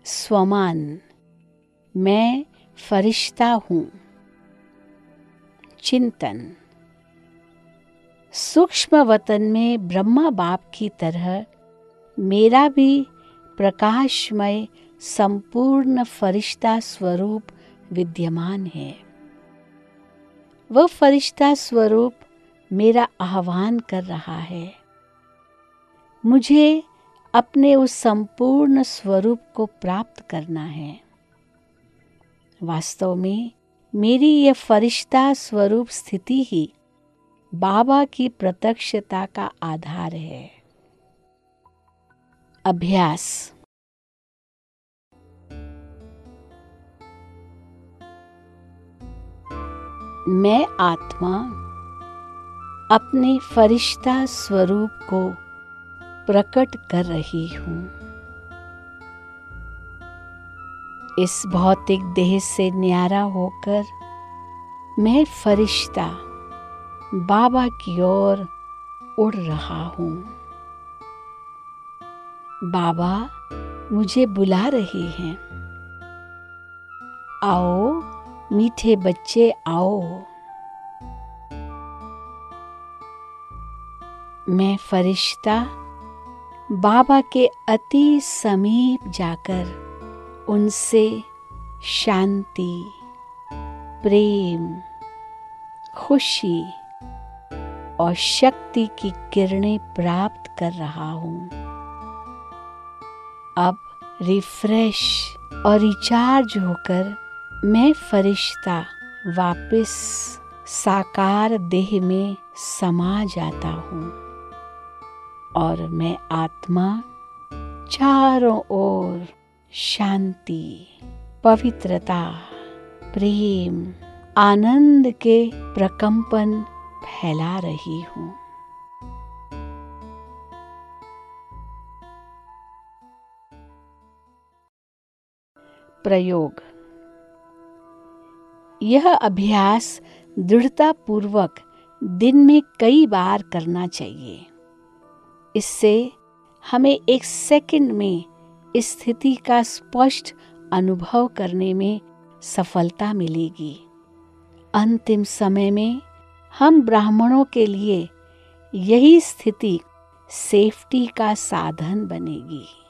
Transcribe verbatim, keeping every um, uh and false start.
स्वमान, मैं फरिश्ता हूँ। चिंतन, सूक्ष्म वतन में ब्रह्मा बाप की तरह मेरा भी प्रकाशमय संपूर्ण फरिश्ता स्वरूप विद्यमान है। वह फरिश्ता स्वरूप मेरा आह्वान कर रहा है। मुझे अपने उस संपूर्ण स्वरूप को प्राप्त करना है। वास्तव में मेरी यह फरिश्ता स्वरूप स्थिति ही बाबा की प्रत्यक्षता का आधार है। अभ्यास, मैं आत्मा अपने फरिश्ता स्वरूप को प्रकट कर रही हूँ। इस भौतिक देह से न्यारा होकर मैं फरिश्ता बाबा की ओर उड़ रहा हूँ। बाबा मुझे बुला रहे हैं, आओ मीठे बच्चे आओ। मैं फरिश्ता बाबा के अति समीप जाकर उनसे शांति, प्रेम, खुशी और शक्ति की किरणें प्राप्त कर रहा हूँ। अब रिफ्रेश और रिचार्ज होकर मैं फरिश्ता वापस साकार देह में समा जाता हूँ और मैं आत्मा चारों ओर शांति, पवित्रता, प्रेम, आनंद के प्रकंपन फैला रही हूँ। प्रयोग, यह अभ्यास दृढ़तापूर्वक दिन में कई बार करना चाहिए। इससे हमें एक सेकंड में स्थिति का स्पष्ट अनुभव करने में सफलता मिलेगी। अंतिम समय में हम ब्राह्मणों के लिए यही स्थिति सेफ्टी का साधन बनेगी।